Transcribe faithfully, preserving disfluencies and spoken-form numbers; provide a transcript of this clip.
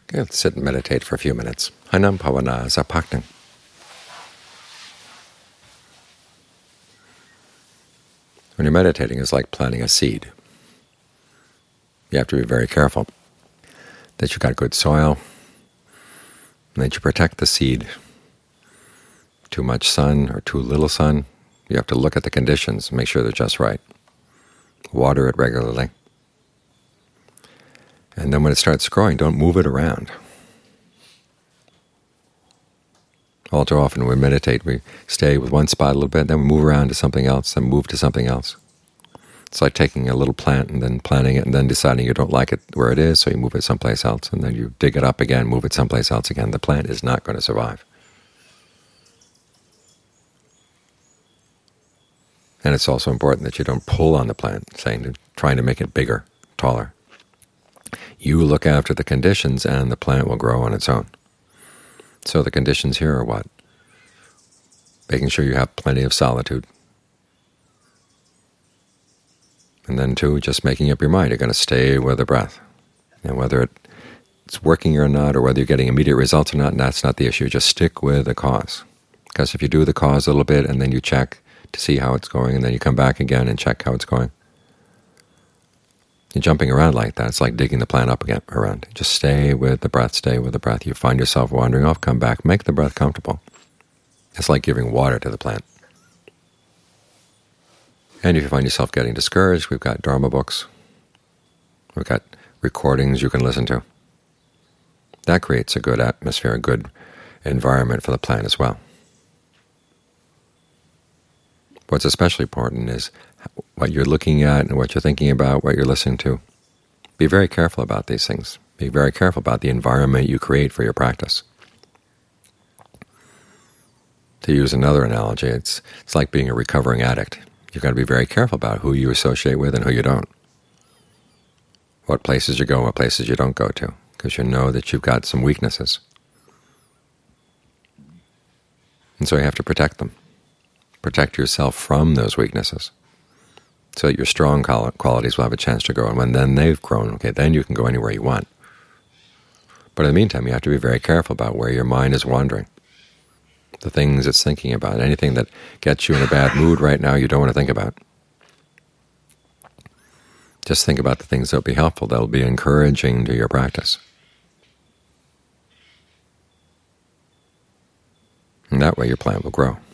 Okay, let's sit and meditate for a few minutes. Hainam Pavana Zapaknang. When you're meditating, it's like planting a seed. You have to be very careful that you've got good soil, and that you protect the seed. Too much sun or too little sun, you have to look at the conditions and make sure they're just right. Water it regularly. And then when it starts growing, don't move it around. All too often when we meditate, we stay with one spot a little bit, then we move around to something else, then move to something else. It's like taking a little plant and then planting it and then deciding you don't like it where it is, so you move it someplace else, and then you dig it up again, move it someplace else again. The plant is not going to survive. And it's also important that you don't pull on the plant, saying, trying to make it bigger, taller. You look after the conditions and the plant will grow on its own. So the conditions here are what? Making sure you have plenty of solitude. And then, too, just making up your mind. You're going to stay with the breath. And whether it, it's working or not, or whether you're getting immediate results or not, that's not the issue. Just stick with the cause. Because if you do the cause a little bit and then you check to see how it's going, and then you come back again and check how it's going, you're jumping around like that. It's like digging the plant up again around. Just stay with the breath, stay with the breath. You find yourself wandering off, come back, make the breath comfortable. It's like giving water to the plant. And if you find yourself getting discouraged, we've got Dharma books. We've got recordings you can listen to. That creates a good atmosphere, a good environment for the plant as well. What's especially important is what you're looking at and what you're thinking about, what you're listening to. Be very careful about these things. Be very careful about the environment you create for your practice. To use another analogy, it's, it's like being a recovering addict. You've got to be very careful about who you associate with and who you don't. What places you go, what places you don't go to, because you know that you've got some weaknesses. And so you have to protect them. Protect yourself from those weaknesses so that your strong qualities will have a chance to grow. And when then they've grown, okay, then you can go anywhere you want. But in the meantime, you have to be very careful about where your mind is wandering. The things it's thinking about, anything that gets you in a bad mood right now you don't want to think about. Just think about the things that will be helpful, that will be encouraging to your practice. And that way your plant will grow.